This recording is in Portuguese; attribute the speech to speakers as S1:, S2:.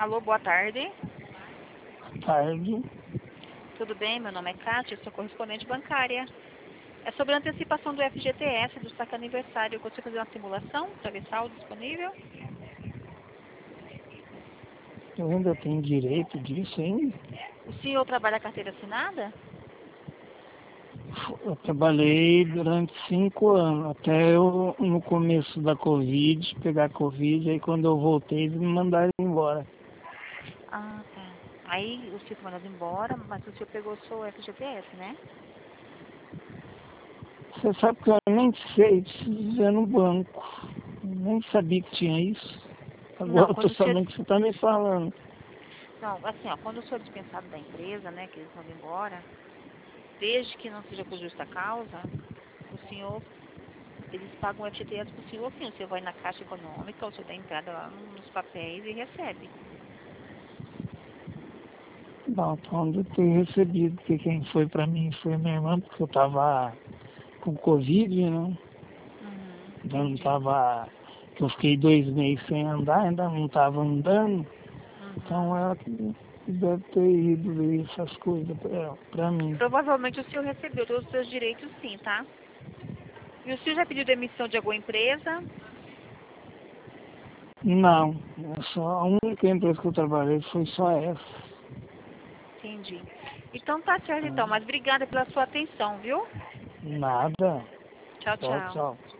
S1: Alô, boa tarde.
S2: Tarde.
S1: Tudo bem? Meu nome é Kátia, sou correspondente bancária. É sobre a antecipação do FGTS do saque aniversário. Eu consigo fazer uma simulação para ver saldo disponível?
S2: Eu ainda tenho direito disso ainda?
S1: O senhor trabalha a carteira assinada?
S2: Eu trabalhei durante 5 anos, até eu, no começo da Covid, pegar Covid, aí quando eu voltei, eles me mandaram embora.
S1: Ah, tá. Aí o senhor foi mandado embora, mas o senhor pegou o seu FGTS, né?
S2: Você sabe que eu nem sei, preciso ir no banco. Nem sabia que tinha isso. Agora
S1: Não,
S2: eu tô
S1: quando o senhor...
S2: sabendo que você tá me falando.
S1: Não, assim, ó, quando o senhor é dispensado da empresa, né, que eles mandam embora, desde que não seja por justa causa, o senhor, eles pagam o FGTS pro senhor, sim. O senhor vai na Caixa Econômica, o senhor dá entrada lá nos papéis e recebe.
S2: Não, então eu tenho recebido, porque quem foi pra mim foi minha irmã, porque eu tava com Covid, né? Ainda não
S1: Entendi.
S2: tava. Que eu fiquei 2 meses sem andar, ainda não tava andando. Então ela que deve ter ido ver essas coisas pra mim.
S1: Provavelmente o senhor recebeu todos os seus direitos, sim, tá? E o senhor já pediu demissão de alguma empresa?
S2: Não, é só a única empresa que eu trabalhei foi só essa.
S1: Entendi. Então tá certo, então. Mas obrigada pela sua atenção, viu?
S2: Nada.
S1: Tchau,
S2: Tchau,
S1: tchau.
S2: tchau.